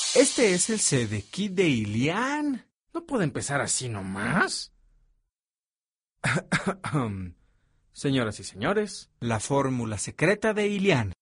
Este es el CD-Kit de Ilian. ¿No puede empezar así nomás? Señoras y señores, la fórmula secreta de Ilian.